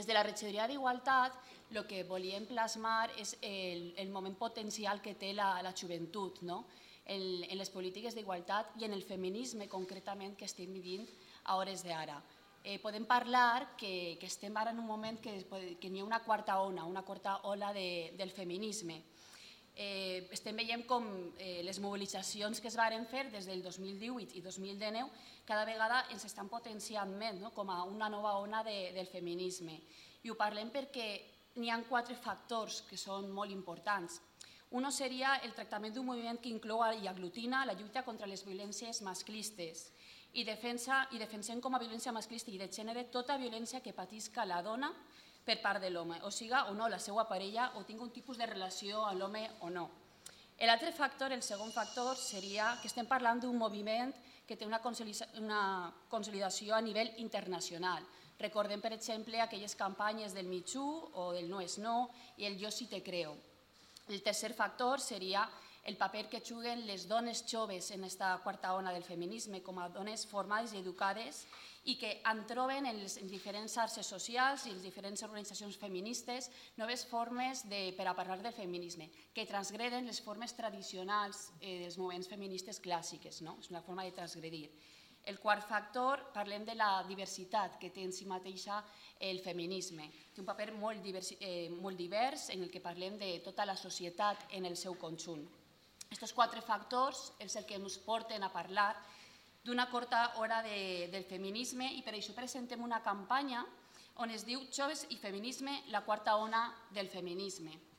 Des de la regidoria d'Igualtat, el que volíem plasmar és el moment potencial que té la joventut en les polítiques d'igualtat i en el feminisme concretament que estem vivint a hores d'ara. Podem parlar que estem ara en un moment que hi ha una quarta ola del feminisme. Estem veient com les mobilitzacions que es varen fer des del 2018 i 2019 cada vegada ens estan potenciant més com a una nova ona del feminisme. I ho parlem perquè n'hi ha 4 factors que són molt importants. Un seria el tractament d'un moviment que inclou i aglutina la lluita contra les violències masclistes i defensem com a violència masclista i de gènere tota violència que patisca la dona per part de l'home, o siga o no la seva parella o tingui un tipus de relació amb l'home o no. L'altre factor, el segon factor, seria que estem parlant d'un moviment que té una consolidació a nivell internacional. Recordem, per exemple, aquelles campanyes del Me Too o del No és no i el Yo sí te creo. El tercer factor seria el paper que juguen les dones joves en aquesta quarta ona del feminisme com a dones formades i educades i que en troben en les diferents xarxes socials i les diferents organitzacions feministes noves formes per a parlar del feminisme, que transgreden les formes tradicionals dels moviments feministes clàssiques. És una forma de transgredir. El quart factor, parlem de la diversitat que té en si mateixa el feminisme. Té un paper molt divers en el que parlem de tota la societat en el seu conjunt. Aquests 4 factors és el que ens porten a parlar d'una quarta hora del feminisme i per això presentem una campanya on es diu Joves i feminisme, la quarta ona del feminisme.